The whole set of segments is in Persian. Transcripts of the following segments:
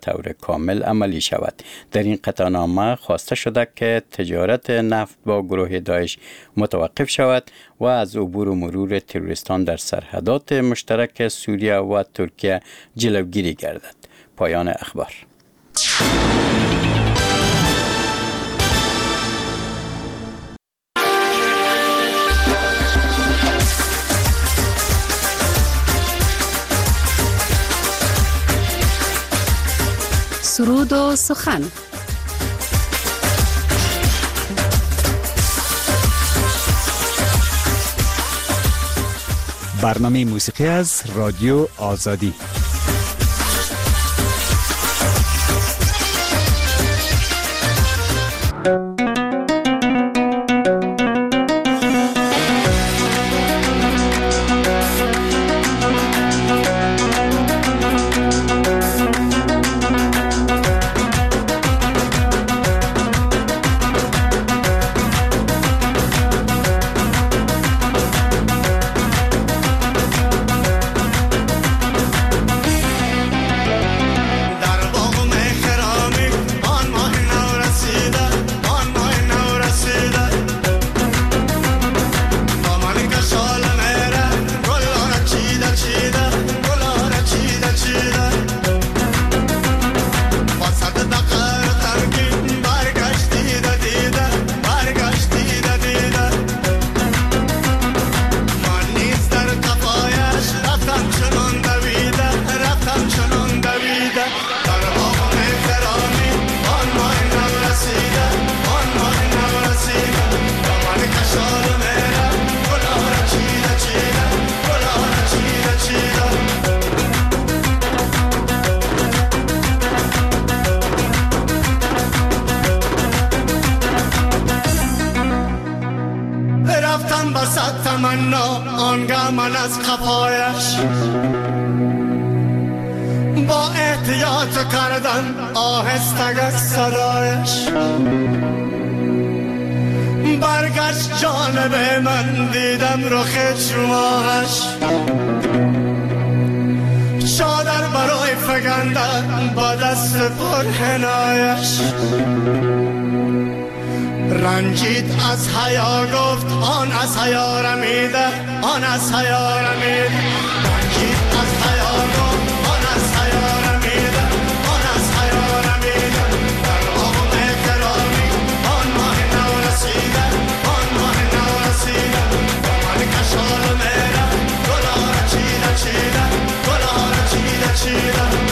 طور کامل عملی شود. در این قطعنامه خواسته شده که تجارت نفت با گروه داعش متوقف شود و از عبور و مرور تروریستان در سرحدات مشترک سوریه و ترکیه جلوگیری گردد. پایان اخبار. سرود و سخن. برنامه موسیقی از رادیو آزادی. من از خفایش با احتیاط کردن آهستگه صدایش برگشت جانب من دیدم رخ چماهش چادر برای فگندن با دست پرحنایش رنجید از حیا گفت آن از حیا رمیده آن از حیا رمیده رنجید از حیا گفت آن از حیا رمیده آن از حیا رمیده در آغم احترامی آن ماه نو رسیده آن ماه نو رسیده من کشال میره گلار چیده چیده گلار چیده چیده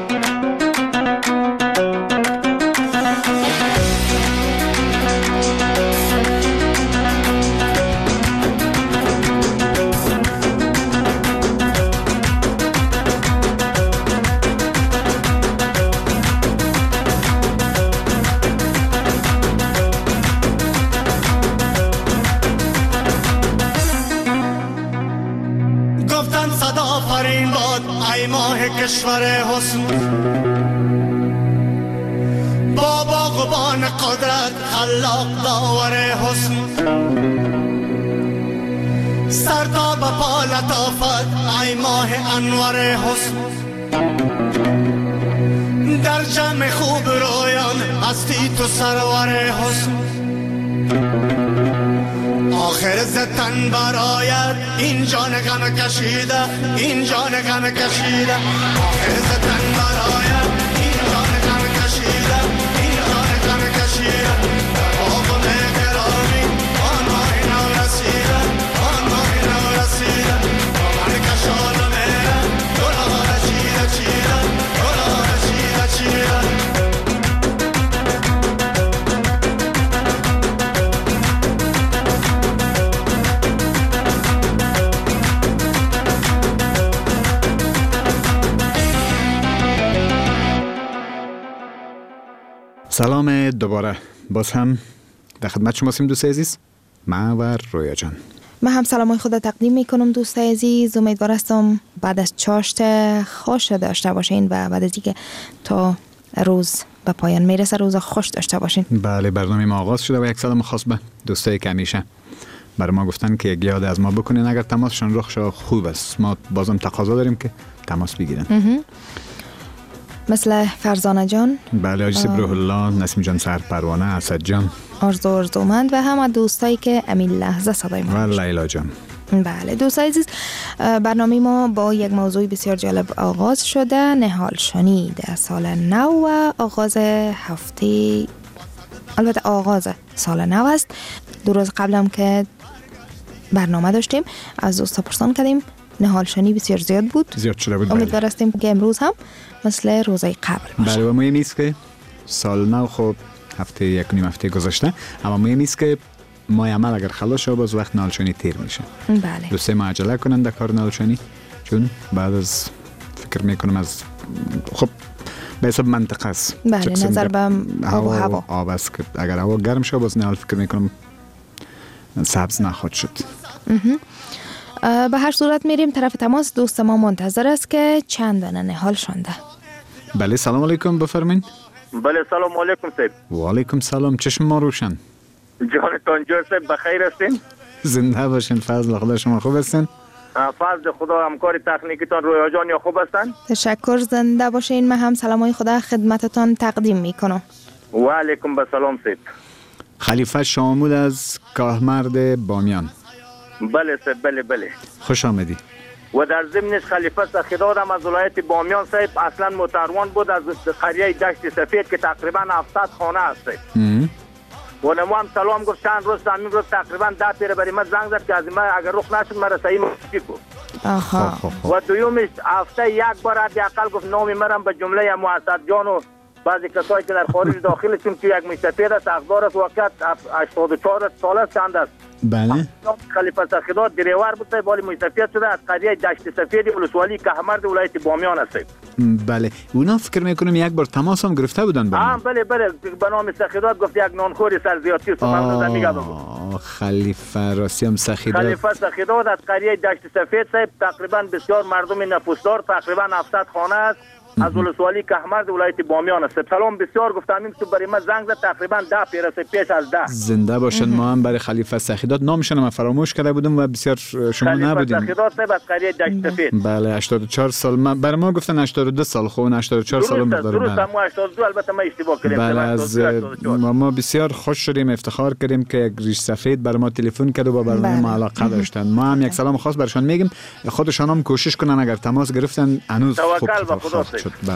کشور حسن با باغبان قدرت خلاق داور حسن سرتا به پا لطافت ای ماه انور حسن در جمع خوب رویان هستی تو سرور حسن آخر زتن برایت این جان غم کشیده این جان غم کشیده آخر زتن برایت این جان غم کشیده این جان غم کشیده در آغم گرامی آن ماه نو رسیده آن ماه نو رسیده با من کشال میره گلار چیده چیده گلار چیده چیده سلام دوباره، باز هم در خدمت شما هستیم دوست عزیز، من و رویا جان. من هم سلامای خود تقدیم میکنم دوست عزیز. امیدوار هستم بعد از چاشت خوش داشته باشین و بعد از اینکه تا روز به پایان میرسه روز خوش داشته باشین. بله، برنامه ما آغاز شده و یک سلام خاص به دوستایی که همیشه برای ما گفتن که یک یاد از ما بکنین اگر تماسشون رخ شد خوب است. ما بازم تقاضا داریم که تماس بگیرن. مثل فرزانه جان، بله، حاجی روح الله، نسیم جان سرپروانه، اسد جان، ارزومند و همه دوستایی که امین لحظه صدای ما و لیلا جان. بله دوستای عزیز، برنامه ما با یک موضوع بسیار جالب آغاز شده، نهال شنی در سال نو و آغاز هفته، البته آغاز سال نو است. 2 روز قبل هم که برنامه داشتیم از دوستا پرسان کردیم، نهال شنی بسیار زیاد بود، زیاد شده بود. امیدوار هستیم که امروز هم مثل روزهای قبل باشه. بله، و مهم نیست که سال نو خب هفته یک نیم هفته گذشته، اما مهم نیست که ماه عمل اگر خلاص شد باز وقت نهال شنی تیر میشه. بله دوسته ما عجله کنن در کار نهال شنی، چون بعد از فکر میکنم از خب به حساب منطقه است. بله، نظر به آب و هوا. آب است که اگر هوا گرم شد باز نهال فکر میکنم سبز نخواهد شد. به هر صورت میریم طرف تماس. دوست ما منتظر است که چند دانه نهال شونده. بله سلام علیکم، بفرمایید. بله سلام علیکم صاحب. و علیکم سلام، چشم ما روشن. جانتان جور صاحب بخیر هستین؟ زنده باشین، فضل خدا، شما خوب هستین؟ فضل خدا، همکار تکنیکتان رویا جان یا خوب هستن؟ تشکر، زنده باشین. من هم سلامای خدا خدمتتان تقدیم میکنم. و علیکم بسلام صاحب. خلیفه شامود از کاهمرد بامیان. بله صاحب، بله. خوش آمدی. و در ضمنش خلیفه سخیداد هم از ولایت بامیان صاحب، اصلا متروان بود از قریه دشت سفید که تقریبا 700 خانه است. و نمو هم سلام گفت، چند روز همین روز تقریبا 10 پیره برای من زنگ زد که از من اگر رخ نشد من رسایی مفتی کو. و دویومش هفته یک بار حداقل گفت نام مرم به جمله محسد جان و بعضی کسایی که در خارج داخل، چون که یک مستفید است، اخبار است، وقت 84 سال چند است. بله. خلیفه سخیداد دریور بود، ولی مستفید شده از قریه دشت سفید ولسوالی کهمرد ولایت بامیان است. بله، اونا فکر میکنم یک بار تماس هم گرفته بودن با من. بله به نام سخیداد گفت یک نانخوری سرزیاتی است. خلیفه راسی هم سخیداد. خلیفه سخیداد از قریه دشت سفید صاحب، تقریبا بسیار مردم نفوسدار، تقریبا 700 خانه است، از ولسوالی کهمرد ولایت بامیان است. سلام بسیار گفتم، این تو برای من زنگ زد تقریبا 10 پیره پیش از 10. زنده باشن. ما هم برای خلیفه سخیداد نامشون ما فراموش کرده بودیم و بسیار شما نبودین. خلیفه سخیداد صاحب از قریه دشت سفید. بله 84 سال. برای ما گفتن 82 سال، خب 84 سال بود. درست هم 82، البته ما اشتباه کردیم. بله، از ما بسیار خوش شدیم، افتخار کردیم که یک ریش سفید برای ما تلفن کرد و با برنامه ما علاقه داشتن. ما هم یک سلام خاص برشان میگیم، خودشان هم کوشش کنن اگر تماس گرفتن هنوز خوب شد. بله.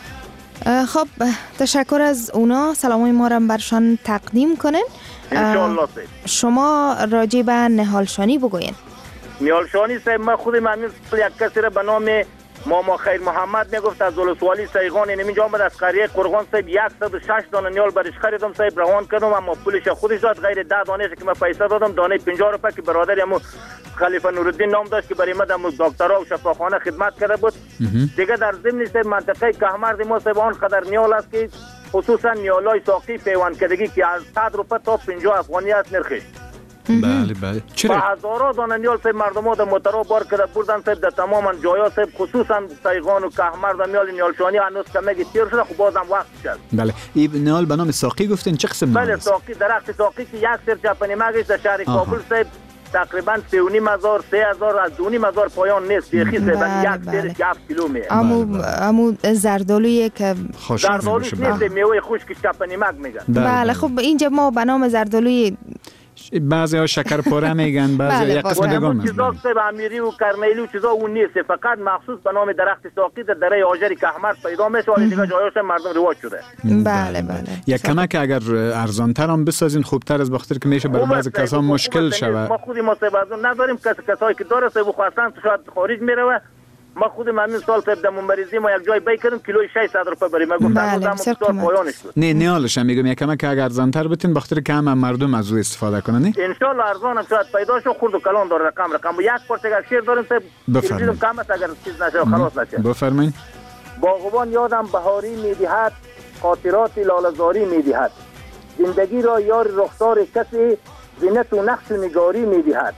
خب تشکر از اونا، سلامای ما را برشان تقدیم کنین. انشالله. شما راجع به نهال شانی بگوین. نهال شانی صاحب، من خودم همین یک کسی را به نام ماما خیر محمد میگفت از ولسوالی سیغان، این اینجا آمد از قریه قرغان صاحب 106 دانه نهال برش خریدم صاحب، روان کردم، اما پولش خودش داد، غیر 10 دانه که من پیسه دادم، دانه 50 روپیه که برادر همو خلیفه نورالدین نام داشت که برای من در دکترا و شفاخانه خدمت کرده بود. دیگه در ضمن صاحب منطقه کهمرد ما صاحب آنقدر نهال است که خصوصا نهالای ساقی پیوند کردگی که از 100 روپیه تا 50 افغانی است نرخش. بله. چرا؟ هزارا دانه نهال صاحب مردم ها در مترا بار کرده بردن صاحب در تماما جایا صاحب، خصوصا سیغان و کهمرد و نهال شانی هنوز کمگی تیر شده، خب بازم وقت شد. بله، این نهال به نام ساقی گفتین، چه قسم نهال؟ بله ساقی، درخت ساقی که یک سر چپنی مگش در شهر کابل صاحب تقریبا 3,500 3,000 از 2,500 پایان نیست، بیخی صاحب یک سر 7 کیلو می. امو زردالویی که زردالو نیست، میوه خشک چپنی مگ میگن. بله خب اینجا ما به نام زردالوی بعضی ها شکر پاره میگن، بعضی یک قسم دیگه میگن. چیزا صاحب امیری و کرمیلی و چیزا اون نیست، فقط مخصوص به نام درخت ساقی در دره آجر کهمرد پیدا میشه، ولی دیگه جایاش مردم رواج شده. بله. یک کمک اگر ارزانتر هم بسازین خوبتر از بخاطر که میشه برای بعضی کسا مشکل شود. ما خودی ما صاحب نداریم، کسایی که داره صاحب خواستن شاید خارج میره. ما خودم همین سال صاحب در مبارزه ما یک جای بای کردم کیلوی 600 روپیه برای ما گفتم روزم پایانش شد. نه نهالش میگم یک کمک اگر ارزانتر بتین بخاطر که هم مردم از او استفاده کنن. ان شاء الله ارزان هم شاید پیدا شه، خرد و کلان داره رقم یک پارچه اگر شیر داریم صاحب بفرمایید کم است، اگر چیز نشه خلاص نشه. بفرمایید. باغبان یادم بهاری میدهد، خاطرات لاله‌زاری میدهد، زندگی را یار رخسار کسی زینت و نقش و نگاری میدهد.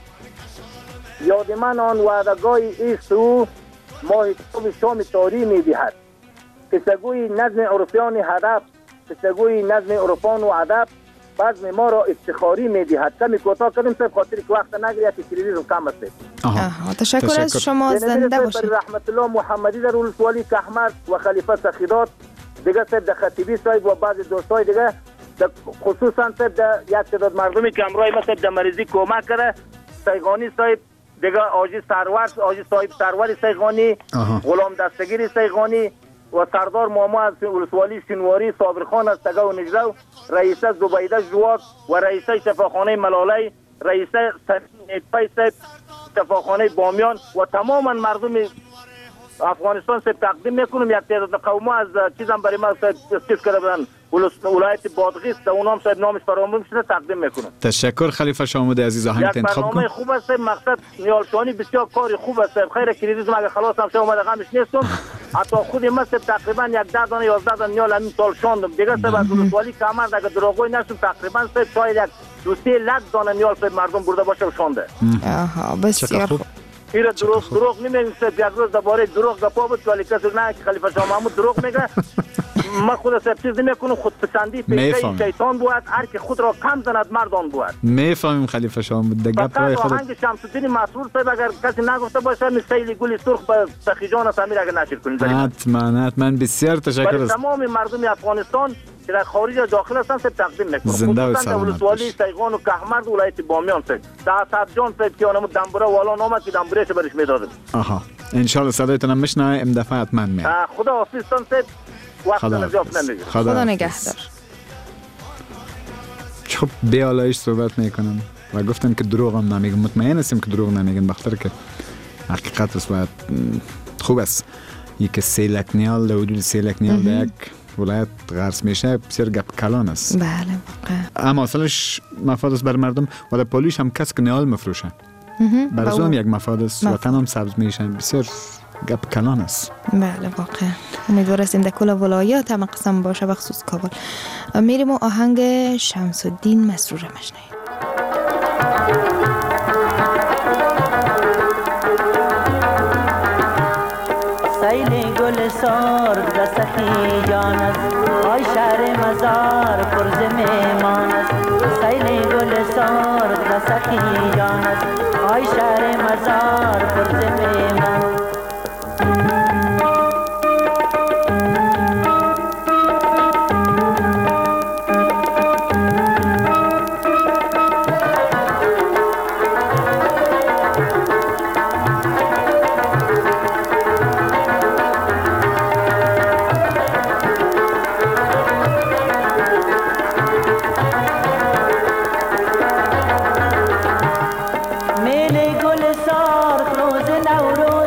یاد من آن وعده‌گاه ایست او ماه صبح شام تاری میدهد. قصه‌گوی نظم عرفان هدف، قصه‌گوی نظم عرفان و ادب، بزم ما را افتخاری میدهد. کمی کوتاه کردیم صاحب خاطر که وقت نگیرید که تلویزیون کم است. تشکر از شما، زنده باشید. رحمت الله محمدی در ولسوالی کهمرد و خلیفه سخیدات دیگه صاحب در خطیبی صاحب و بعض دوستای دیگه خصوصا صاحب در یک تعداد مردمی که امروز ما صاحب در مریضی کمک کرده، سیغانی صاحب دیگه آجی صاحب سرور سیغانی، غلام دستگیر سیغانی و سردار ماما از ولسوالی سینواری، صابرخان از تگه و نجده، رئیسه زبیده جواد و رئیسه شفاخانه ملالی، رئیسه نیتپای صاحب شفاخانه بامیان و تماما مردم افغانستان صاحب تقدیم میکنم. یک تعداد قوم از چیزم برای ما صاحب اسکیف کرده بودن ولایت بادغیس، در اونام صاحب نامش فراموش شده، تقدیم میکنم. تشکر خلیفه شامود عزیز، آهنگ انتخاب کن. برنامه خوب است، مقصد نیالشانی بسیار کاری خوب است. خیر کریدیزم اگه خلاص هم شما اومده غمش نیستم. حتی خود من تقریبا 10 دانه 11 دانه نیال همین سال شاندم دیگه. صاحب از ولسوالی کمرد اگه دروغوی نشم تقریبا صاحب شاید یک 2-3 لک دانه نیال صاحب مردم برده باشه و شانده. بسیار خوب. ایره دروغ نمیگم صاحب. یک روز درباره دروغ گپا بود ولی کسی نه که خلیفه شاه محمود دروغ میگه. ما خود صاحب چیز نمیکنم. خودپسندی پیشه شیطان بود، هر که خود را کم زند مردان بود. میفهمیم خلیفه شاه محمود در گپای خودت. آهنگ شمس الدین مسرور صاحب اگر کسی نگفته باشه مثل گل سرخ به سخی جان سمیر اگر نشر کنید. حتما بسیار تشکر از تمام مردم افغانستان که در خارج و داخل هستن صاحب تقدیم میکنم. زنده و سلامت ولسوالی سیغان و کهمرد ولایت بامیان صاحب سعد جان صاحب که اونم دنبره والا نامد که دنبرهش برش میدادم. ان شاء الله صدایتون هم بشنوه ام دفعه حتما میاد. خدا حافظتان صاحب. وقت نزیاف نمیگه. خدا نگهدار. خب به آلایش صحبت میکنم و گفتن که دروغ هم نمیگن. مطمئن هستیم که دروغ نمیگن، بخاطر که حقیقت است و خوب است. یک 3 لک نیال در حدود 3 لک نیال در یک ولایت غرس میشه بسیار گپ کلان است. بله واقعا. اما اصلش مفاد است بر مردم و در پولیش هم کس که نیال مفروشه. برای هم یک مفاد است. وطن هم سبز میشه. بسیار گپ کلان است. بله واقعا. امیدوار هستیم در کل ولایات هم قسم باشه بخصوص کابل. میریم و آهنگ شمس الدین مسرور مشنویم. سیل گل سرخ در سخی جان است، آی شهر مزار پرز میمان است. سیل گل سرخ در سخی جان است، آی شهر مزار پرز میمان. میل گل سرخ روز نوروز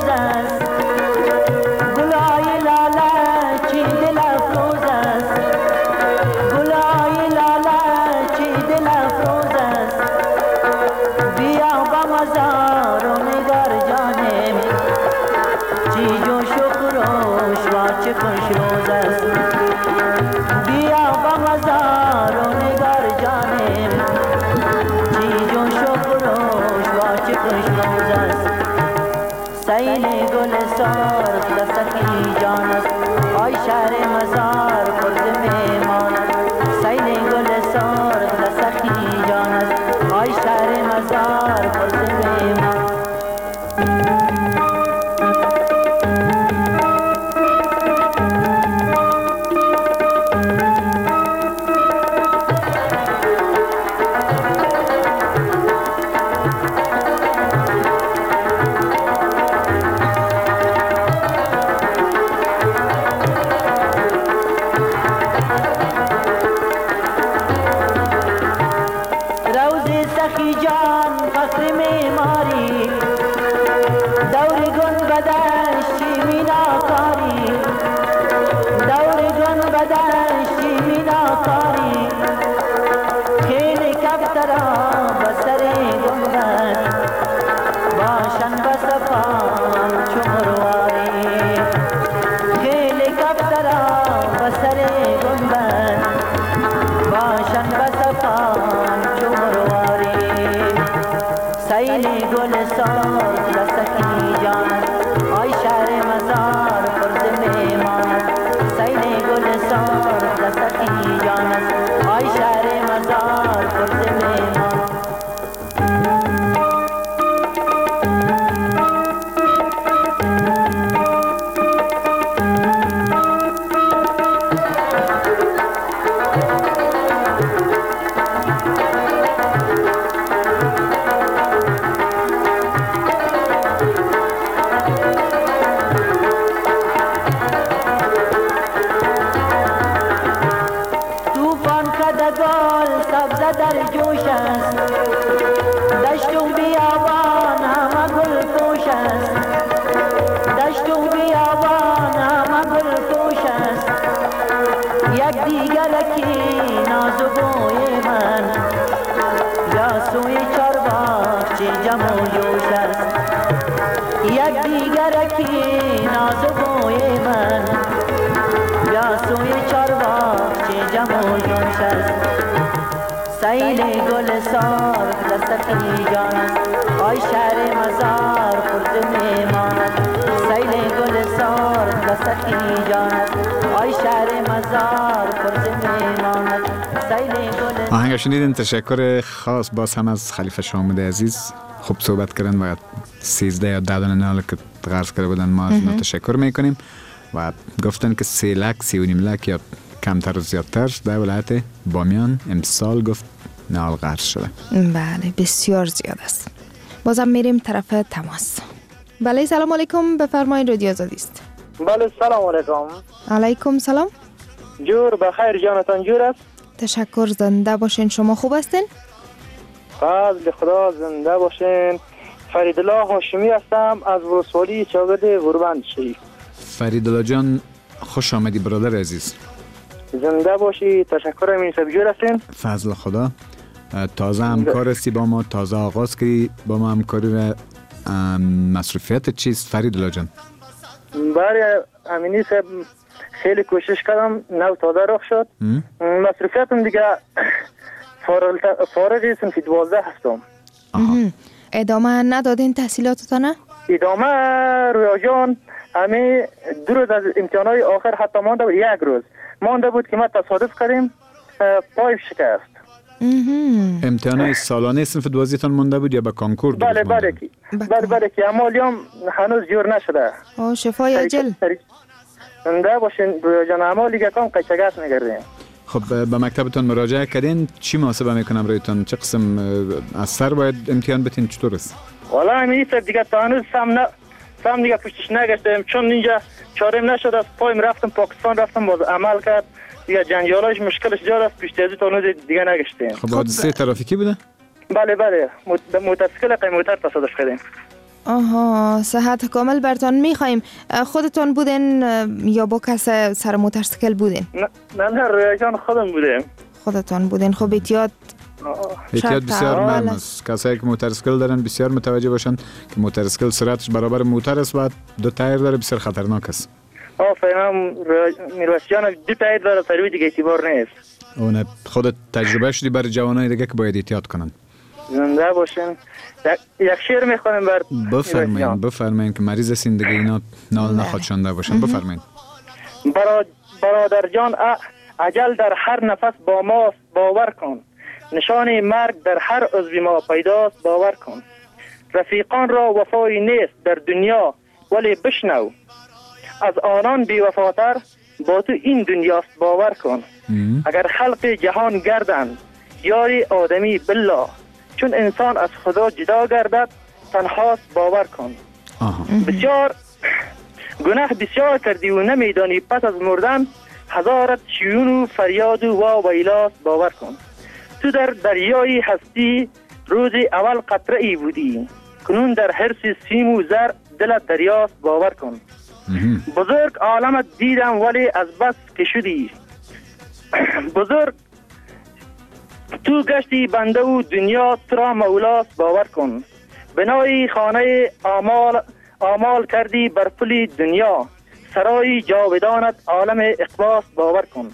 است، دشت و بیابان همه گل پوش است، دشت و بیابان همه گل پوش است. یک دیگرکی ناز و بوی من یا سوی چارباغچه جمع و جوش است. یک دیگرکی ناز و بوی من یا سوی چارباغچه جمع و جوش است. سیل گل سار در سخی جان است، آی شهر مزار پر ز میهمان است. سیل گل سار در سخی جان است، آی شهر مزار پر ز میهمان است. سیل گل آهنگ شنیدین. تشکر خاص باز هم از خلیفه شامود عزیز، خوب صحبت کردن و 13 یا 10 دانه نال که غرض کرده بودن ما از اونا تشکر میکنیم و گفتن که 3 لک 3.5 لک یا کمتر و زیادتر در ولایت بامیان امسال گفت نال غرض شده. بله بسیار زیاد است. بازم میریم طرف تماس. بله سلام علیکم، بفرمایید رادیو آزادی است. بله سلام علیکم. علیکم سلام. جور بخیر جانتان جور است؟ تشکر، زنده باشین. شما خوب هستین؟ فضل خدا زنده باشین. فریدالله هاشمی هستم از ولسوالی چاگرد وربند شریف. فریدالله جان خوش آمدی برادر عزیز. زنده باشی. تشکر. امین صاحب جور هستین؟ فضل خدا. تازه همکار هستی با ما، تازه آغاز کردی با ما همکاری و مصروفیت چیست فریدالله جان؟ بله امینی صاحب خیلی کوشش کردم، نو تازه رخ شد. مصروفیتم دیگه فارغ صنف 12 هستم. ادامه ندادین تحصیلاتتان؟ ادامه رویا جان همه 2 روز از امتحانات آخر حتی مانده بود، 1 روز مانده بود که ما تصادف کردیم پای شکست. امتحانات سالانه صنف 12 تان مونده بود یا به کانکور؟ بله که امالیام هنوز جور نشده. شفای عاجل. زنده باشین رویا جان. امالی که کام قچگت نگردیم. خب به مکتبتون مراجعه کردین؟ چی محاسبه میکنم رویتون؟ چه قسم از سر باید امتحان بتین؟ چطور است؟ والا همین دیگه تا هنوز سم دیگه پشتش نگشتم، چون اینجا چارم نشد. از پایم رفتم پاکستان، رفتم باز عمل کرد دیگه، جنجالش مشکلش زیاد است، پشت از تا هنوز دیگه نگشتیم. خب حادثه ترافیکی بوده؟ بله موتورسیکل قیموتر تصادف کردیم. آها، صحت کامل برتان میخوایم. خودتون بودین یا با کس سر موتورسیکل بودین؟ نه رویا جان خودم بودیم. خودتون بودین. خب احتیاط بسیار مهم است. کسایی که موتورسیکل دارن بسیار متوجه باشن که موتورسیکل سرعتش برابر موتور است و 2 تایر داره، بسیار خطرناک است. فهمم میرویس جان 2 تایر داره، تروی دیگه اعتبار نیست. اون خودت تجربه شدی برای جوانای دیگه که باید احتیاط کنن. زنده باشین. یک شعر میخوانم بر بفرمایید که مریض هستین دیگه، اینا نال نخواد شنده باشن. بفرمایید. برادر جان اجل در هر نفس با ماست، باور کن. نشان مرگ در هر عضو ما پیداست، باور کن. رفیقان را وفایی نیست در دنیا، ولی بشنو از آنان بی وفاتر با تو این دنیاست، باور کن. اگر خلق جهان گردند یاری آدمی بالله، چون انسان از خدا جدا گردد تنهاست، باور کن. بسیار گناه بسیار کردی و نمیدانی پس از مردن هزارت شیون و فریاد و ویلاست، باور کن. تو در دریای هستی روز اول قطره ای بودی، کنون در حرص سیم و زر دلت دریاست، باور کن. بزرگ عالمت دیدم ولی از بس که شدی بزرگ، تو گشتی بنده و دنیا ترا مولاست، باور کن. بنای خانه آمال کردی بر پل دنیا، سرای جاودانت عالم اقباست، باور کن.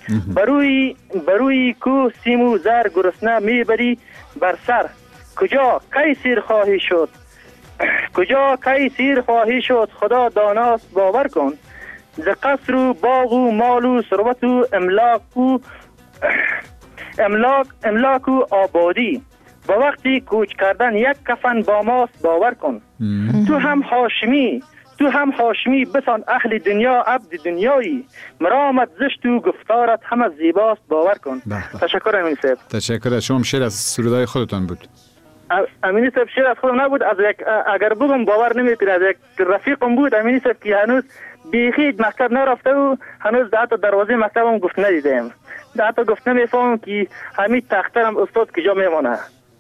بروی کوه سیم و زر گرسنه میبری بر سر، کجا کی سیر خواهی شد خدا داناست، باور کن. ز قصر و باغ و مال و ثروت و املاک و آبادی، با وقتی کوچ کردن یک کفن با ماست، باور کن. تو هم هاشمی بسان اهل دنیا عبد دنیایی، مرامت زشت و گفتارت هم زیباست، باور کن. تشکر امینی صاحب. تشکر. شما شعر از سرودای خودتان بود؟ امینی صاحب شعر از خودم نبود، از یک اگر بگم باور نمیکنید از یک رفیقم بود امینی صاحب که هنوز بیخی مکتب نرفته و هنوز حتی دروازه مکتبم گفت ندیدم. حتی گفت نمیفهمم که همین تخترم استاد کجا میمانه.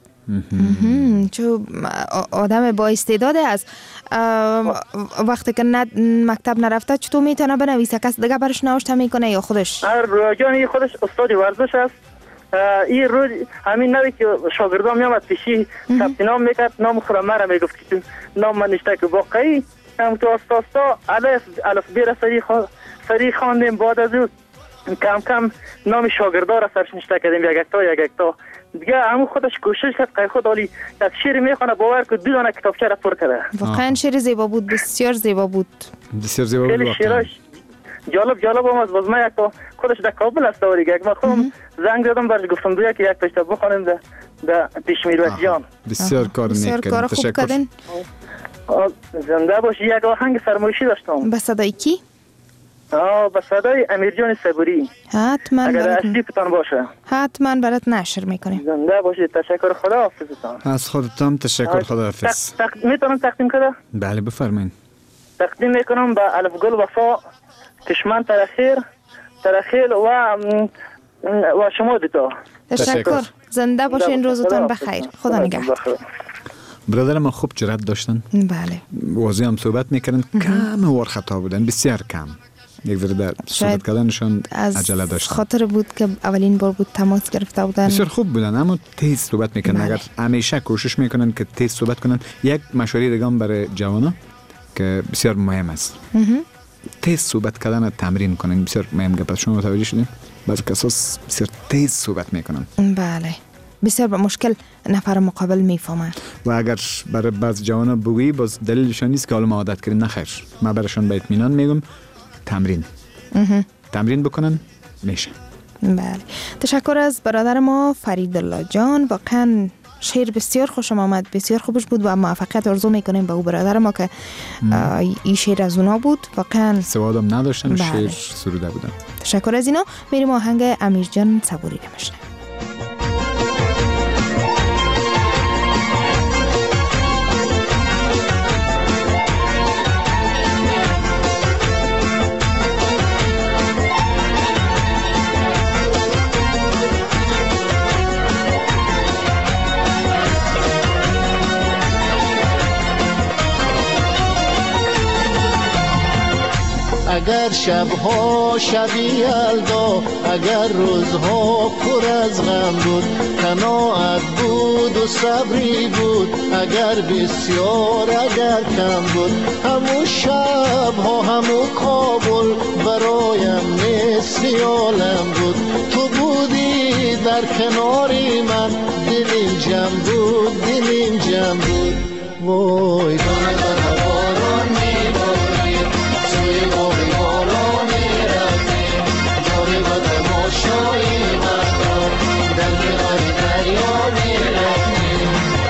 چون آدم با استعداد است. وقتی که مکتب نرفته چطور میتونه بنویسه؟ کس دیگه برش نوشته میکنه یا خودش؟ جانی خودش استاد ورزش است. این روز همین نوی که شاگردان میامد پیشی ثبت نام میکرد، نام خود مرا میگفت که نام من نشته که واقعی هم تو استاستا الف بیر سری خواندیم. بعد از او کم کم نام شاگردان را سرش نشته کردیم، یک تا دیگه همون خودش کوشش کرد که خود حالی یک شعر میخونه باور که 2 دانه کتابچه را پر کرده. واقعا شعر زیبا بود، بسیار زیبا بود. خیلی شعرش جالب هم از باز من یک تا خودش در کابل است و دیگه من خودم زنگ زدم برش گفتم دویا که یک تاشتا بخونیم در پیش میروت جان. بسیار کار نیک کردین، تشکر. زنده باشی. یک آهنگ فرمایشی داشتم. به صدای کی؟ به صدای امیرجان صبوری. حتما اگر اصلی پتان باشه حتما برات نشر میکنیم. زنده باشید. تشکر. خدا حافظتان. از خودتان تشکر. خدا حافظ. میتونم تقدیم کنم؟ بله بفرمایید. تقدیم میکنم به الف گل وفا، کشمن ترخیل و شما دیتا. تشکر. زنده باشین. روزتان بخیر. خدا نگهدار. برادر ما خوب جرأت داشتن. بله. واضح هم صحبت میکردن. کم وار خطا بودن، بسیار کم. یک ذره در صحبت کردنشان عجله داشتن. خاطر بود که اولین بار بود تماس گرفته بودن. بسیار خوب بودن اما تیز صحبت میکنن. اگر همیشه کوشش میکنن که تیز صحبت کنن. یک مشوره دیگه هم برای جوانا که بسیار مهم است. تیز صحبت کردن تمرین کنن. بسیار مهم گپ است. شما متوجه شدین؟ بعضی کسا بسیار تیز صحبت میکنن. بله. بسیار با مشکل نفر مقابل میفهمن. و اگر برای بعض جوانا بگویی باز دلیلشان نیست که حالا ما عادت کردیم. نخیر. ما براشون به اطمینان میگم تمرین بکنن میشه. بله. تشکر از برادر ما فریدالله جان. واقعا شعر بسیار خوشم آمد، بسیار خوبش بود و موفقیت آرزو میکنیم به او برادر ما که این شعر از اونا بود. واقعا سوادم نداشتن. شعر سروده بودن. تشکر از اینا. میریم آهنگ امیرجان صبوری رو بشنویم. اگر شبها شبی یلدا، اگر روزها پر از غم بود، قناعت بود و صبری بود، اگر بسیار اگر کم بود، همون شبها همون کابل برایم نصف عالم بود. تو بودی در کناری من، دلیم جمع بود، دلیم جمع بود. وای دانه دانه باران میبارید، سوی باقی بالا میرفتیم، جاری و تماشایی مردم در کنار دریا میرفتیم.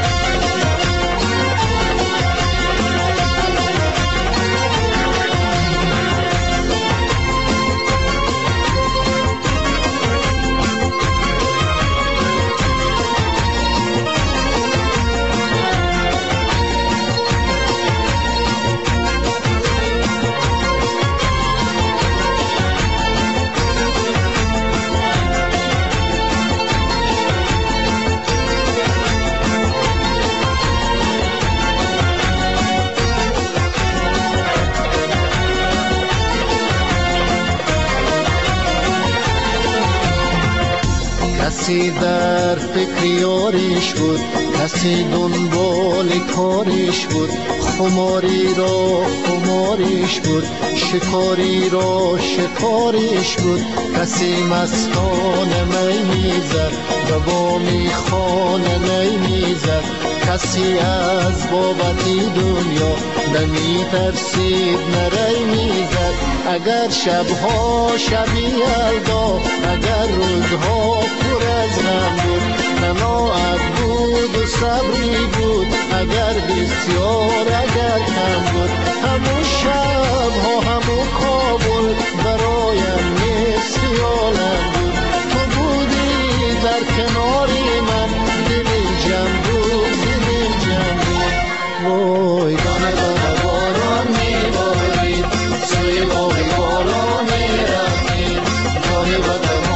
کسی در فکر یاریش بود، کسی دنبال کاریش بود، خماری را خماریش بود، شکاری را شکاریش بود. کسی مستانه می میزد و با میخانه نی میزد، کسی از بابتی دنیا نمی ترسید نری میزد. اگر شبها شبی یلدا، اگر روزها پر از غم بود، قناعت بود و صبری بود، اگر بسیار اگر کم بود، همون شبها همون کابل برایم نصف عالم بود. تو بودی در کناری من، دلیم جمع بود، دلیم جمع بود. وای دانه دانه باران میبارید، سوی باقی بالا میرفتیم، جاری و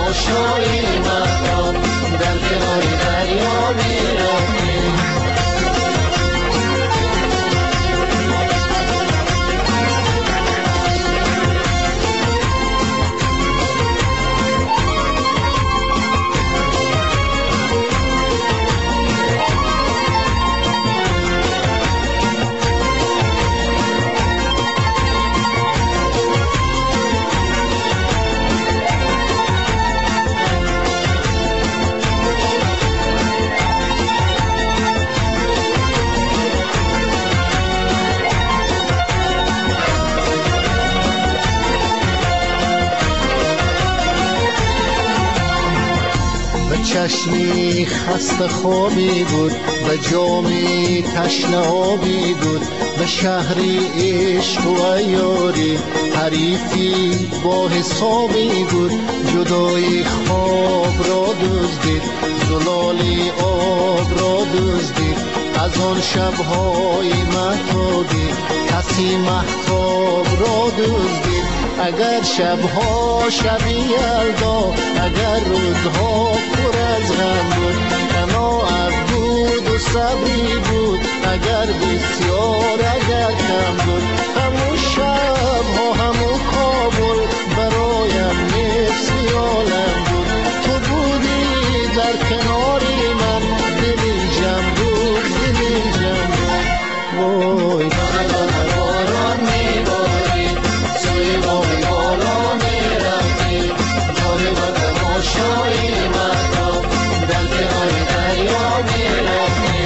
چشمی خسته خوابی بود، به جامی تشنه آبی بود، به شهری عشق و یاری حریفی با حسابی بود. جدای خواب را دزدید، زلالی آب را دزدید، از آن شبهای مهتابی کسی مهتاب را دزدید. اگر شبها شبی یلدا، اگر روزها پر از غم بود، قناعت بود و صبری بود، اگر بسیار اگر کم بود. همون شبها همون کابل برایم نصف عالم بود. تو بودی در کناری من، دلی جم بود دلی جم بود. وای باران میباری سوی باقی بالا میرفتی، جای با تماشای مردم در کنار دریا میرفتی.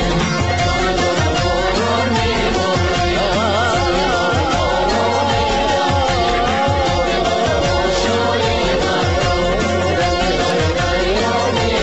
باران میباری سوی باقی بالا میرفتی، جای با تماشای مردم در کنار دریا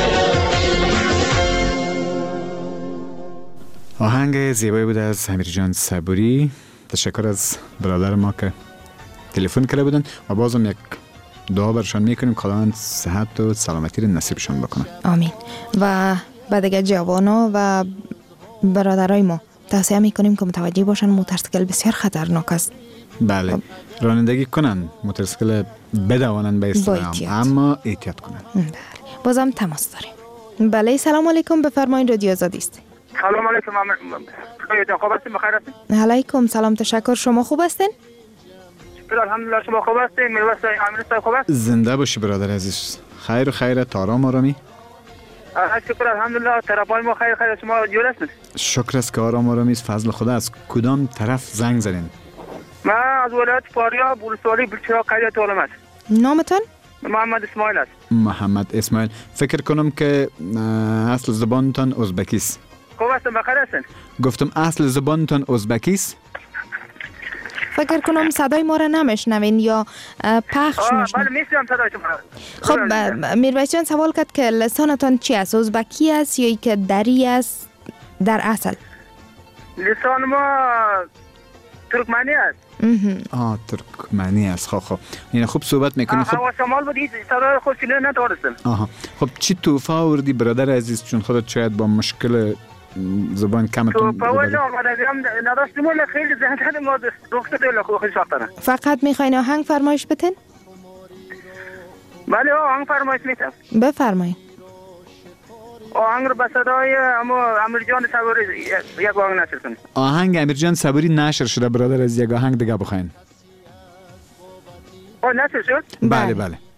میرفتی. آهنگ زیبایی بود از امیرجان صبوری. تشکر از برادر ما که تلفن کرده بودن و بازم یک دعا برشان میکنیم خداوند صحت و سلامتی رو نصیبشان بکنه. آمین. و بعد دیگه جوانا و برادرای ما توصیه میکنیم که متوجه باشن موتورسیکل بسیار خطرناک است. بله، رانندگی کنن، موتورسیکل بدوانن به اصطلاح، اما احتیاط کنن. بله. بازم تماس داریم. بله، سلام علیکم، بفرمایید، رادیو آزادی است. سلام علیکم. خوب هستین؟ بخیر هستین؟ علیکم سلام، تشکر. شما خوب هستین؟ الحمدلله. شما خوب هستین؟ میرویس امیر صاحب خوب است؟ زنده باشی برادر عزیز. خیر و خیرت، آرام آرامی؟ شکر الحمدلله. طرفای ما خیر. شما جور هستین؟ شکر است که آرام آرامی است، فضل خدا. از کدام طرف زنگ زدین؟ من از ولایت فاریاب ولسوالی بلچراغ قریه تولم است. نامتان؟ محمد اسماعیل است. محمد اسماعیل. فکر کنم که اصل زبانتان ازبکی است. خوب هستین؟ بخیر هستین؟ گفتم اصل زبانتان ازبکی است؟ فکر کنم صدای ما را نمیشنوین یا پخش میشنوین. بله میشنوم صدای شما. خب میرویس جان سوال کرد که لسانتان چی است؟ ازبکی است یا که دری است در اصل؟ لسان ما ترکمنی است. ترکمنی است. خب این خوب صحبت میکنی. خب هوا شمال بود، صدای خوش ندارستم. خب چی توفه آوردی برادر عزیز؟ چون خودت شاید با مشکل زبان کمتون توفه ولی آمدگی هم نداشتیم ولی خیلی زنده ما دکتر دیل خوش ساختنه. فقط میخواین آهنگ فرمایش بتین؟ بله آهنگ فرمایش میتم. بفرمایید. آهنگ رو به صدای امیرجان صبوری یک آهنگ نشر کنید. آهنگ امیرجان صبوری نشر شده برادر از یک آهنگ دیگه بخواین. نشر شد؟ بله.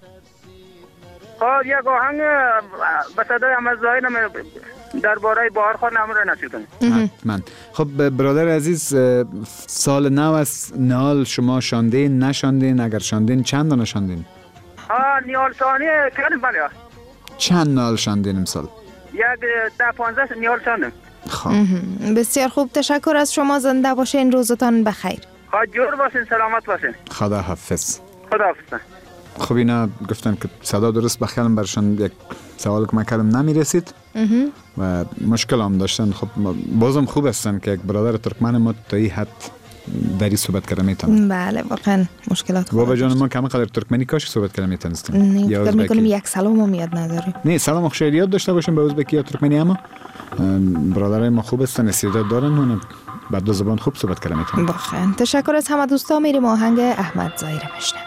یک آهنگ به صدای امرزاین درباره بهار خان امر نشر کنید. حتما. خب برادر عزیز، سال نو است، نهال شما شاندین نشاندین؟ اگر شاندین چند دانه شاندین؟ نیال ثانی کردیم. بله. چند نهال شاندین امسال؟ یک 10-15 نیال شاندیم. خب بسیار خوب، تشکر از شما. زنده باشین، روزتان بخیر. جور باشین، سلامت باشین. خدا حافظ. خدا حافظ. خب اینا گفتن که صدا درست بخیرم برشان یک سوال که من کردم نمیرسید و مشکل هم داشتن. خب بازم خوب هستن که یک برادر ترکمن ما تا این حد دری صحبت کرده میتونن. بله واقعا مشکلات خوب. بابا جان ما کم قدر ترکمنی کاش صحبت کرده میتونستیم. نه فکر میکنم یک سلام هم یاد نداریم. نه سلام خوشایلی یاد داشته باشیم به ازبکی یا ترکمنی، اما برادرای ما خوب هستن، استعداد دارن، اون بعد دو زبان خوب صحبت کرده میتونن. واقعا تشکر از همه دوستا. میریم آهنگ احمد ظاهر میشنویم.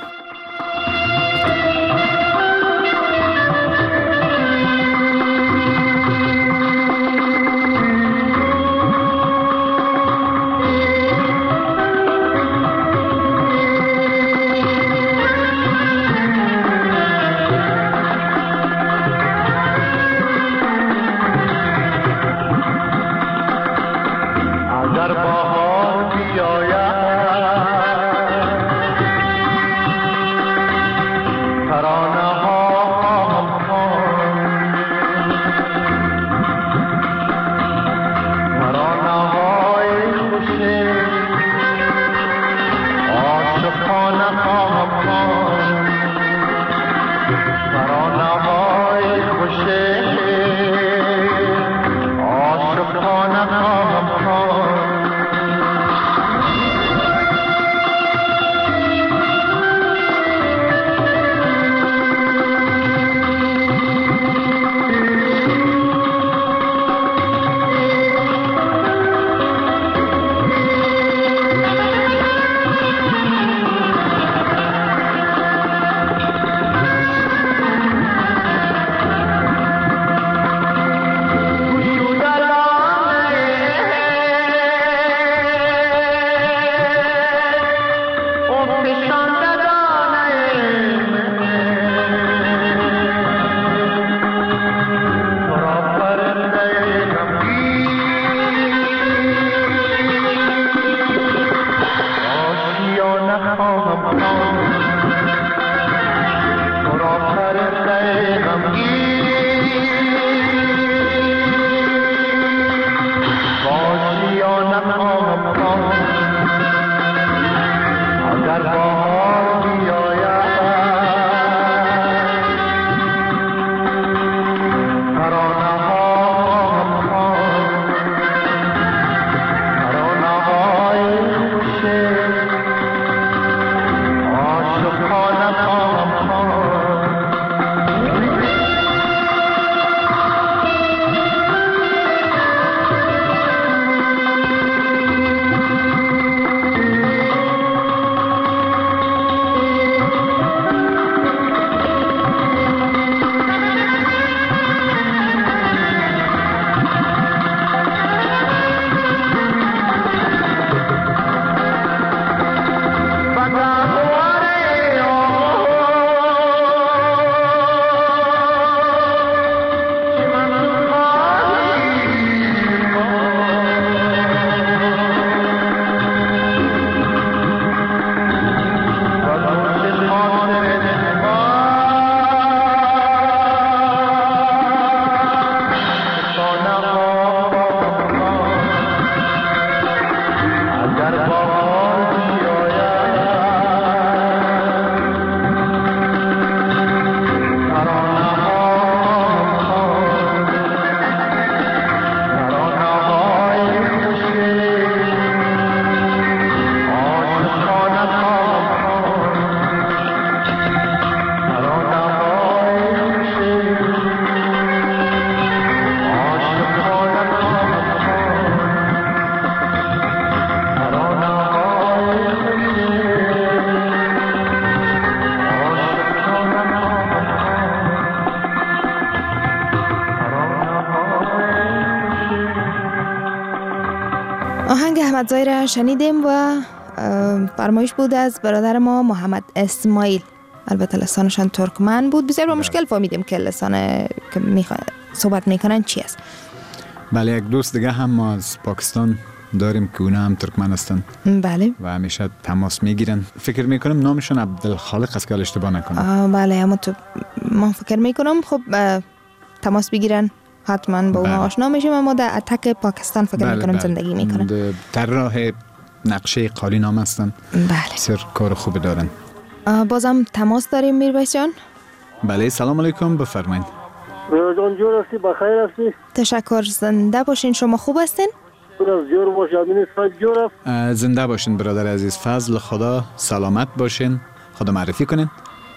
محمد زایی را شنیدیم و فرمایش بود از برادر ما محمد اسماعیل. البته لسانشان ترکمن بود. بسیار با مشکل فهمیدیم که لسان که صحبت میکنن چی است. بله، یک دوست دیگه هم ما از پاکستان داریم که اونا هم ترکمن هستن. بله. و همیشه تماس میگیرن. فکر میکنم نامشون عبدالخالق است که اشتباه نکنم. بله، اما تو من فکر میکنم خب تماس بگیرن حتما با اونها آشنا میشیم. اما در اتک پاکستان فکر میکنم زندگی میکنن. در راه نقشه قالی نام هستن. بله. بسیار کار خوب دارن. بازم تماس داریم میربایس جان. بله، سلام علیکم، بفرمایید. جان جور هستی، بخیر هستی؟ تشکر، زنده باشین. شما خوب هستین؟ جور باش، امین صاحب جور است. زنده باشین برادر عزیز، فضل خدا، سلامت باشین. خدا معرفی کنین.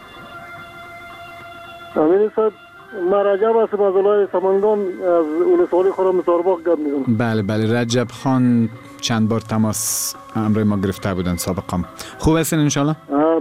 امین صاحب، ما رجب هستم از ولایت سمنگان، از ولسوالی خرم سارباغ گپ میزنم. بله بله، رجب خان چند بار تماس همراه ما گرفته بودن سابقا. خوب هستین انشالله؟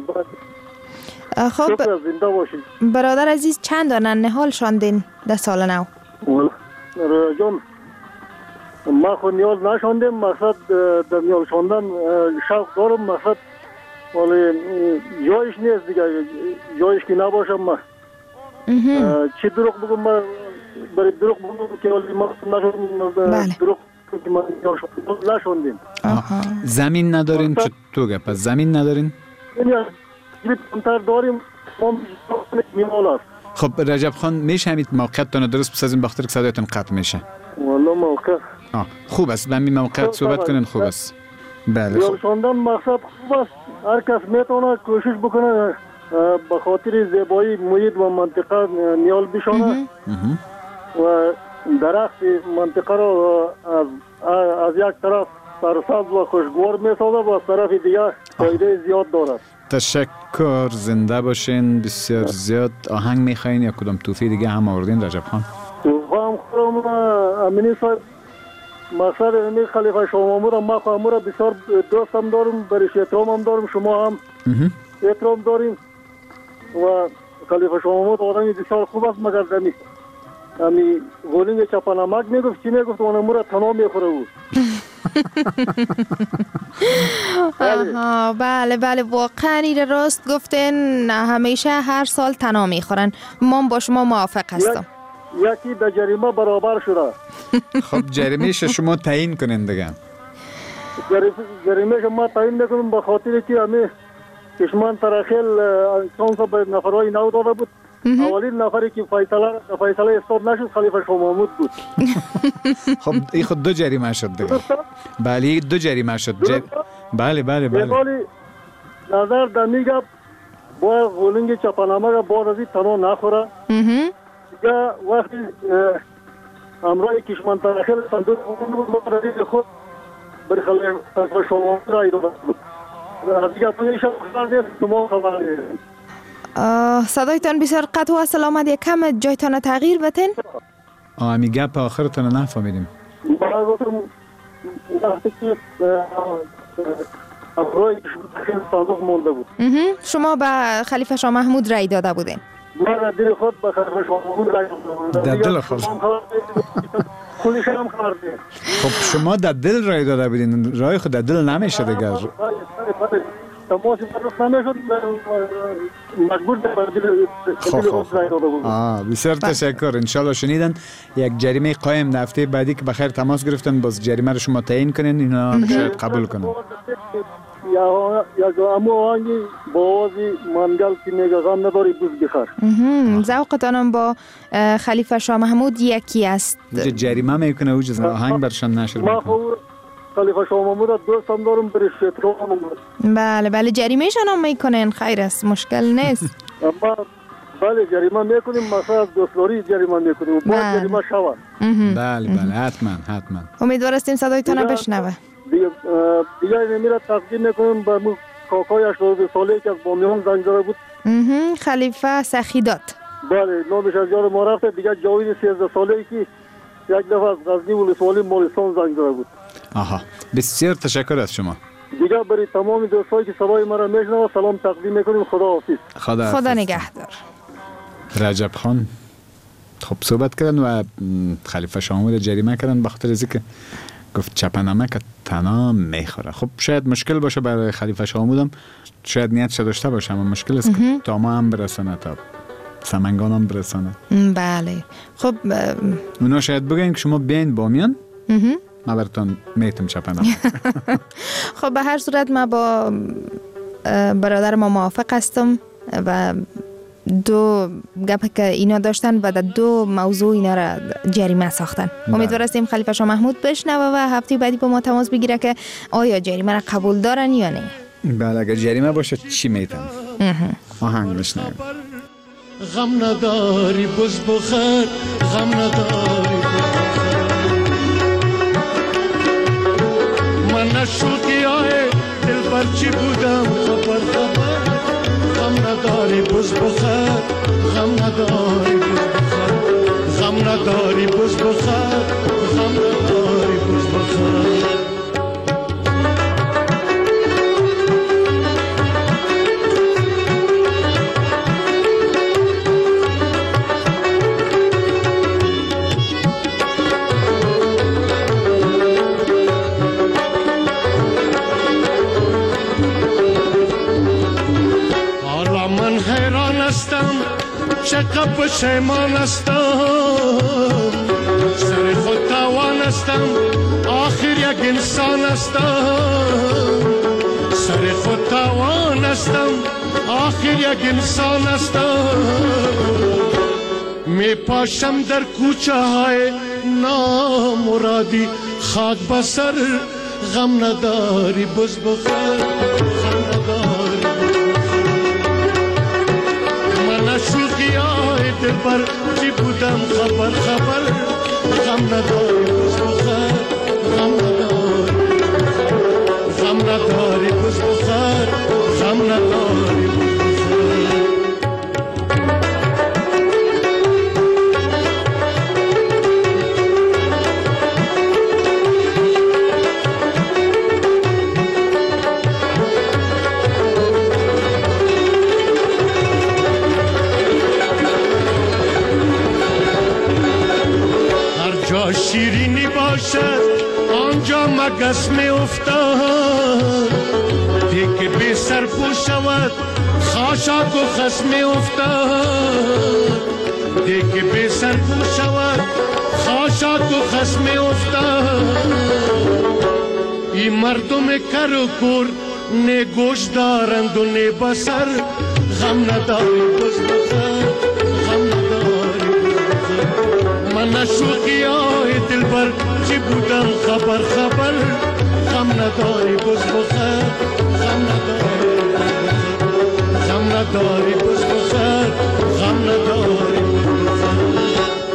خب زنده باشین. برادر عزیز چند دانه نهال شاندین در سال نو؟ جان ما خود نیاز نشاندیم، مقصد در نیاز شاندن شوق دارم، مقصد ولی جایش نیست دیگه، جایش که نباشم ما چی دروغ بگم، ما برای دروغ بگم که ولی ما نشاندیم، دروغ که ما نیاز نشاندیم. زمین ندارین؟ چطور گپ؟ پس زمین ندارین؟ کمتر داریم، ما میمال است. خب رجب خان، میشه همین موقعیتتان درست بسازین بخاطر که صدایتون قطع میشه؟ والله موقع خوب است، به همین موقعیت صحبت کنین. خوب است. بله. شاندن مقصد خوب است، هر کس میتونه کوشش بکنه به خاطر زیبایی محیط و منطقه نیال بشانه و درخت منطقه را از یک طرف سرسبز و خوشگوار میسازه و از طرف دیگر فایده زیاد دارد. تشکر، زنده باشین. بسیار زیاد آهنگ میخواین یا کدام توفی دیگه هم آوردین رجب خان؟ توفه هم خورم امینی صاحب، مقصد امی خلیفه شاه محمود ما خواهمو بسیار دوستم دارم، برش احترام هم دارم، شما هم احترام داریم و خلیفه شاه محمود آدمی بسیار خوب است، مگر دمی امی گولینگ چپانمک میگفت چی میگفت اونمو را تنها میخوره بود. بله بله، واقعا این راست گفتین، همیشه هر سال تنها میخورن. من با شما موافق هستم. یکی به جریمه برابر شده. خب جریمهش شما تعیین کنین دیگه. جریمهش ما تعیین نکنیم به خاطر که همه کشمان ترخیل انسان به نفرهای نو داده بود. اولین نفری که فیصله استاد نشد خلیفه شاه محمود بود. خب این خود دو جریمه شد دیگه. بله، دو جریمه شد. بله بله بله. ولی نظر در میگم با گولینگ چپانامه با رزی تنها نخوره. دیگه وقتی امرای کشمان ترخیل صندوق بود رزی خود بر خلیفه شاه محمود را ایدو بود. دیگه پویش خبر نیست، شما خبر نیست. صدایتان بسیار قطع و اصل آمد، یک کم جایتان تغییر بتین؟ امی گپ آخرتان نفهمیدیم. ما گفتم وقتی که امرای کشمان صندوق مونده بود. شما به خلیفه شاه محمود رای داده بودین؟ ما در دل خود به خلیفه شاه محمود رای داده بودیم. در دل خود؟ خودش هم خبر نیست. خب شما در دل رای داده بودین، رای خود در دل نمیشه دیگه. تماسی برخ نمیشد، مجبور به دل خود رای داده بودیم. بسیار تشکر. انشالله شنیدن یک جریمه قایم در هفته بعدی که بخیر تماس گرفتن باز جریمه رو شما تعیین کنین، اینا شاید قبول کنن. یا امو آهنگی با آوازی منگل که میگه غم نداری بوز بخر. ذوقتانم با خلیفه شاه محمود یکی است. جریمه میکنه اوج آهنگ برشان نشر میکنه. خلیفه شاه محمود دوستم دارم، برش احترام. بله بله، جریمهشان هم میکنن، خیر است، مشکل نیست. اما بله جریمه میکنیم، مثلا از دوستداری جریمه میکنیم، باید جریمه شود. بله بله، حتما حتما. امیدوار هستیم صدایتان بشنوه. دیگه نمیره تقدیم میکنیم به کاکای 82 ساله که از بامیان زنگ زده بود. خلیفه سخیدات. بله، نامش از یاد ما رفته. دیگه جاوید 13 ساله که یک دفعه از غزنی ولسوالی مالستان زنگ زده بود. بسیار تشکر از شما. دیگه برای تمام دوستایی که صدای ما را میشنوند سلام تقدیم میکنیم. خدا نگهدار. رجب خان خب صحبت کردن و خلیفه شاه محمود جریمه کردن به خاطر اینکه گفت چپنمک تنها میخوره. خب شاید مشکل باشه برای خلیفه شامودم، شاید نیتش داشته باشه، اما مشکل است که تا ما هم برسانه، تا سمنگان هم برسانه. بله. خب اونا شاید بگن که شما بیاین بامیان، ما براتون میتم چپنم. خب به هر صورت ما با برادر ما موافق هستم و دو گپ که اینا داشتن و در دو موضوع اینا را جریمه ساختن. امیدوار هستیم خلیفه شاه محمود بشنوه و هفته بعدی با ما تماس بگیره که آیا جریمه را قبول دارن یا نه. بله اگر جریمه باشه چی میتن؟ آهنگ بشنویم. غم نداری بز بخر، غم نداری من نشوقی های دل برچی بودم خبر خبر. غم نداری بز بخر، غم نداری بز بخر، غم نداری بز بخر، غم نداری بز بخر. چقدر پشیمان هستم، سر خود توان هستم، آخر یک انسان هستم. سر خود توان هستم، آخر یک انسان هستم. می پاشم در کوچه های نامرادی، خاک بسر غم نداری بز بخر، غم نداری شوخی های دل بر چی بودم خبر خبر. غم نداری بز بخر، غم نداری، غم نداری بز بخر، غم نداری بز بخر. شیرینی باشد آنجا مگس می افتاد، دیگه بی سر پو شود خاشاک و خس می افتاد. دیگه بی سر پو شود خاشاک و خس می افتاد. این مردم کر و کور نه گوش دارند و نه بسر. غم نداری بز بخر، غم نداری بز بخر. من نشوقی های دل بر چی بودم خبر خبر. غم نداری بز بخر، غم نداری بز بخر، غم نداری بز بخر، غم نداری بز بخر.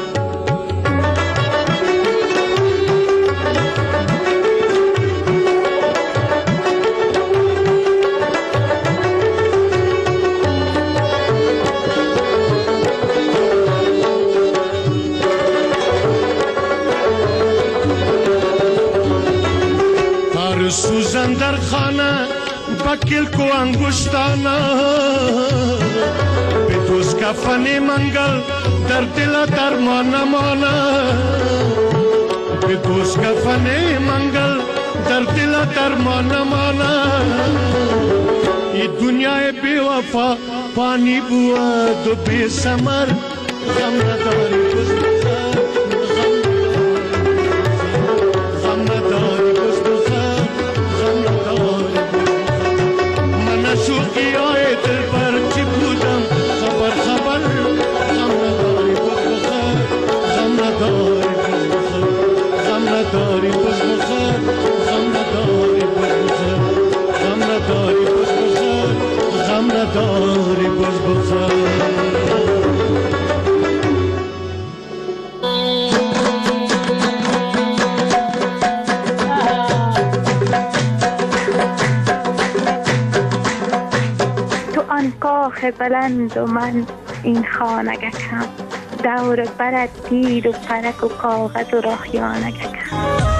سوزن در خانه بکل کو انگشتانه، به دوست کفن منگل در دل درمان مانه. به دوست کفن منگل در دل درمان مانه. ای دنیای بی وفا پانی بود و بی ثمر. غم نداری بز بخر، غم نداری بز بخر، غم نداری بز بخر. من شوقی های دل بر چی بودم خبر خبر. غم نداری بز بخر، غم نداری بز بخر، غم نداری بز بخر، غم نداری بز بخر، غم نداری بز بخر، غم نداری بز بخر. کاخ بلند و من این خانگکم، دور برد تیر و فرک و کاغذ و راخیانگکم.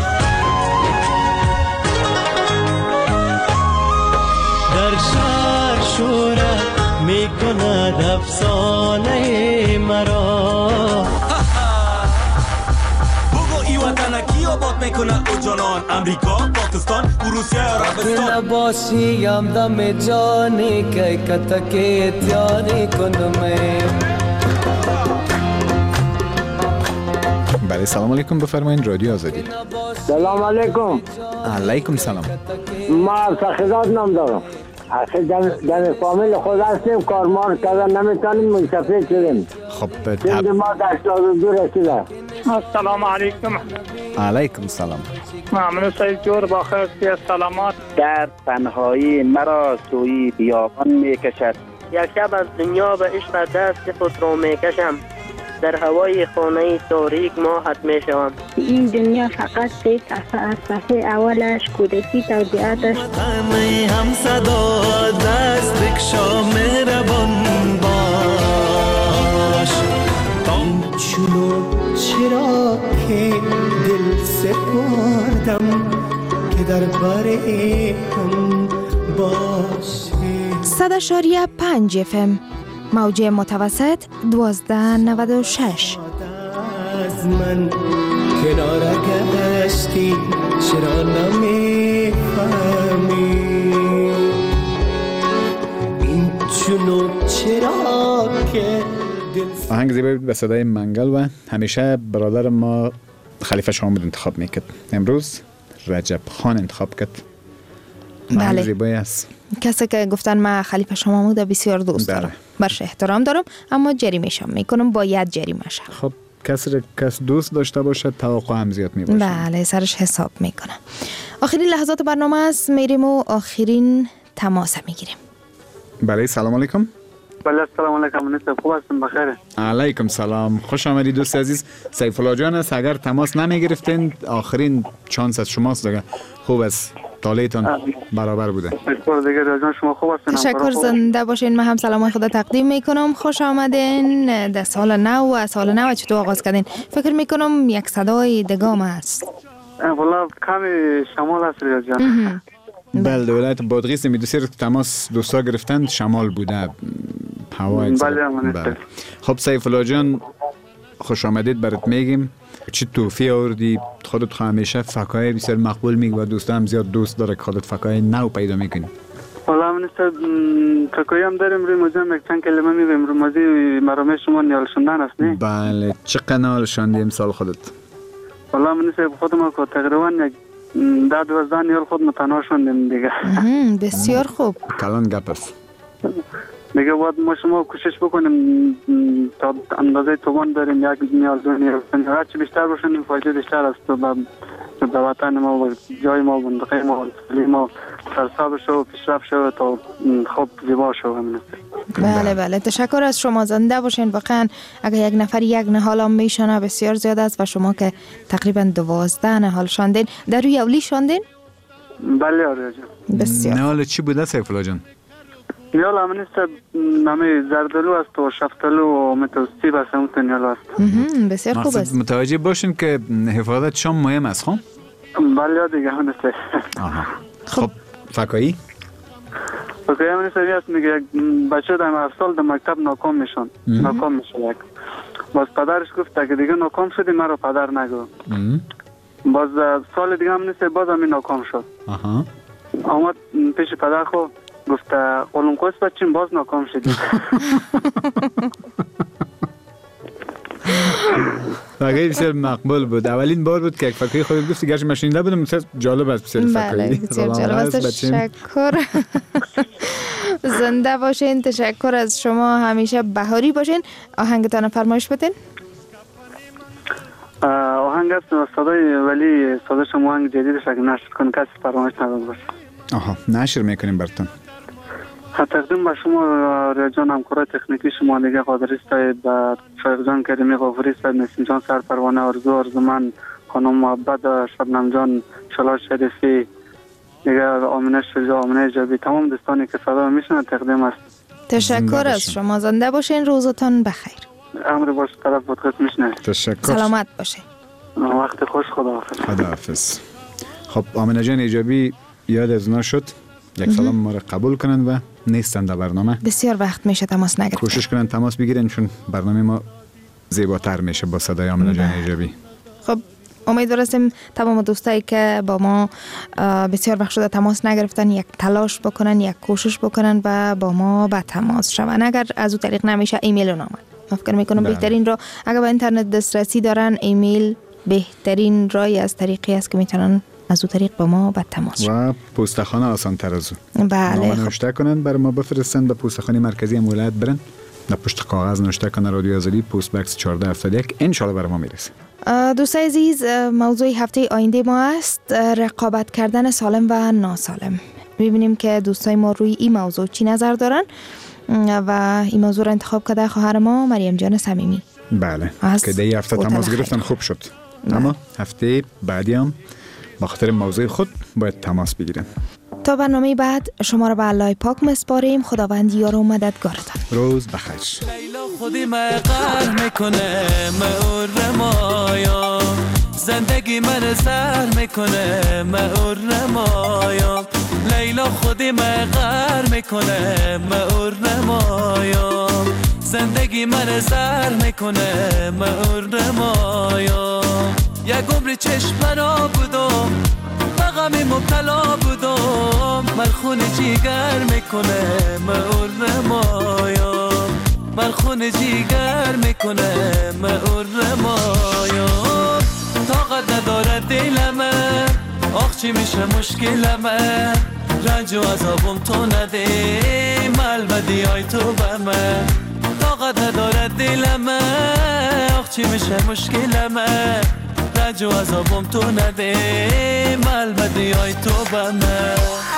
در شهر شورت می کند افسانه مرا. بگو ای وطن کی آباد میکنه او جانا جهان، امریکا، پاکستان، روسیه، عربستان. نباشیم دم جانی که کتکی تیانی کنم. بله سلام علیکم، بفرمایید رادیو آزادی. سلام علیکم. علیکم سلام. ما سخیدات نام دارم. آخه در فامیل خود هستیم، کارمار کردن نمیتونیم، منصفه شدیم. خب سند ما 82 رسیده. السلام علیکم. علیکم سلام. ممنون سید جور با خیلی سلامات. در تنهایی مرا سوی بیابان میکشد. یک شب از دنیا به عشق دست خود را میکشم. در هوای خانه تاریک ماهت میشوم. این دنیا فقط سه صفحه از صفحه اولش کودکی توضیحاتش. همه هم صدا دست بکشا مهربان باش. این چونو چرا که دل سپردم که در باره هم باشه. 100.5 FM موج متوسط 1296. از من کنار گشتی چرا نمیفهمی این چونو چرا که آهنگ زیبایی به صدای منگل و همیشه برادر ما خلیفه شامود انتخاب میکرد. امروز رجب خان انتخاب کرد. بله. زیبایی است. کسی که گفتن من خلیفه شامود بسیار دوست دارم، برش احترام دارم، اما جریمه‌شم میکنم، باید جریمه شم. خب کس دوست داشته باشه توقع هم زیاد میباشه. بله سرش حساب میکنم. آخرین لحظات برنامه است، میریم و آخرین تماس میگیریم. بله سلام علیکم. بله سلام علیکم، منیسته خوب هستم، بخیره. علیکم سلام، خوش آمدید دوست عزیز. سیف الله جان است، اگر تماس نمیگرفتین آخرین چانس از شماست دیگه. خوب است، طالعتان برابر بوده. دیگه جان شما خوب هستین؟ تشکر، زنده باشین. من هم سلام خدا تقدیم میکنم. خوش آمدین در سال نو و سال نو چطور آغاز کردین؟ فکر میکنم یک صدای دگام است. والله کمی شمال است ریاض جان. بله ولایت بادغیس میدوسیر تماس دوستا گرفتن شمال بوده. بله. خب سیف الله جان خوش آمدید برات میگیم. چی توفی آوردی؟ خودت همیشه فکای بسیار مقبول میگی و دوستا هم زیاد دوست داره که خودت فکای نو پیدا میکنی. والا من است فکای هم داریم، روی موضوع یک چند کلمه میگم. روی موضوع مرامه شما نیال شوندن است نه؟ بله. چه قنال شوندی امسال خودت؟ والا من است خودم کو تقریبا یک 10-12 نیال خود متناول شوندیم دیگه. بسیار خوب. کلان گپ است. دیگه باید ما شما کوشش بکنیم تا اندازه توان داریم یک نیال دو نیال هرچی بیشتر باشیم فایده بیشتر است به وطن ما و جای ما و منطقه ما و ما سرساب شو و پیشرفت شو تا خوب زیبا شو. بله تشکر از شما، زنده باشین. واقعا اگر یک نفر یک نهال هم میشنه بسیار زیاد است و شما که تقریبا 12 نهال شاندین. در روی اولی شاندین؟ بله آریا جان. بسیار. نهال چی بوده سیف الله جان؟ نیال همین است، نمی زردالو است و شفتالو و متوسطی است، همون نیال است. بسیار خوب است. متوجه باشین که حفاظت شام مهم است. خب بله دیگه همین است. خب فکایی؟ فکایی همین است میگه بچه در 7 سال در مکتب ناکام میشن. ناکام میشه یک. باز پدرش گفت که دیگه ناکام شدی مرا پدر نگو. باز سال دیگه همین است باز همین ناکام شد. آمد پیش پدر خو گفت قلم قوس بچین باز ناکام شدیم. فکایی بسیار مقبول بود. اولین بار بود که یک فکایی خودت گفتی، گرچه من شنیده بودم بسیار جالب است. بسیار فکایی. بسیار جالب است. تشکر. زنده باشین. تشکر از شما، همیشه بهاری باشین. آهنگتان فرمایش بدین. آهنگ است صدای ولی صدای شما آهنگ جدیدش اگه نشر کنه کسی فرمایش نداد باشه. نشر میکنیم براتون. تقدیم به شما ریا جان، همکارای تکنیکی شما دیگه قادری صاحب، شایق جان کریمی غافوری صاحب، نسیم جان سرپروانه، آرزومند خانم محبت، شبنم جان شلال شریفی دیگه، آمینه شجاع، آمینه جابی، تمام دوستانی که صدا میشنن تقدیم است. تشکر از شما، زنده باشین. روزتان بخیر. امر باش، طرف بود خود میشنه. تشکر. سلامت باشین. وقت خوش. خداحافظ. خداحافظ. خب آمینه جان ایجابی یاد از اونا شد. یک سلام ما را قبول کنن و نیستن در برنامه. بسیار وقت میشه تماس نگرفتن. کوشش کنن تماس بگیرن چون برنامه ما زیباتر میشه با صدای آمینه جان ایجابی. خب امیدوار هستیم تمام دوستایی که با ما بسیار وقت شده تماس نگرفتن یک تلاش بکنن، یک کوشش بکنن و با ما به تماس شون. اگر از اون طریق نمیشه ایمیل رو نامد. من فکر میکنم بهترین را اگر به اینترنت دسترسی دارن ایمیل بهترین رای از طریقی است که میتونن از اون طریق با ما به تماس شون. و پستخانه آسان تر از اون. بله. نامه نوشته کنن برای ما بفرستن به پستخانه مرکزی ولایت برن. در پشت کاغذ نوشته کنن رادیو آزادی پست بکس 1471 ان شاء الله برای ما میرسه. دوستای عزیز، موضوع هفته آینده ما است رقابت کردن سالم و ناسالم. می‌بینیم که دوستای ما روی این موضوع چی نظر دارن و این موضوع را انتخاب کرده خواهر ما مریم جان صمیمی. بله که دی هفته تماس گرفتن خوب شد. اما هفته بعدی هم با خاطر موضوع خود باید تماس بگیرن. تا برنامه بعد شما را به الله پاک مسپاریم. خداوند یار و مددگارتان. روز بخیر. لیلا خودی مقر میکنه مور مایا، زندگی من سر میکنه مور مایا. لیلا خودی مقر میکنه مور مایا، زندگی من سر میکنه مور مایا. یک عمر چشم را بودم غمی مبتلا بودم، من خون جیگر میکنه مور مایا، من خون جیگر میکنه مور مایا. طاقت نداره دلمه آخ چی میشه مشکلمه، رنج و عذابم تو نده ملبدی های تو بمه. طاقت نداره دلمه آخ چی میشه مشکلمه، رنج و عذابم تو نده ملبدی های تو بمه.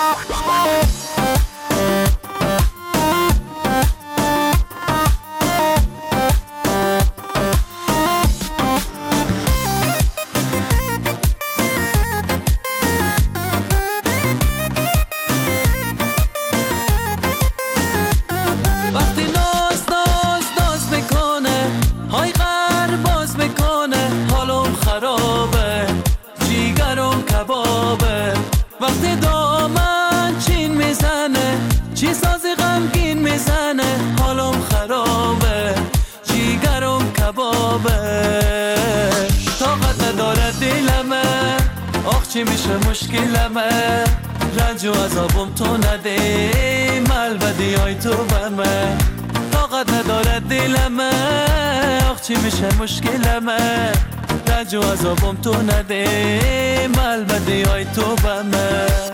وقتی دامن چین میزنه چی سازی غمگین میزنه، حالم خرابه جیگرم کبابه. طاقت نداره دلمه آخ چی میشه مشکلمه، رنج و عذابم تو نده ملبدی های تو بمه. طاقت نداره دلمه آخ چی میشه مشکلمه، رنج و عذابم تو نده ملبدی های تو بمه.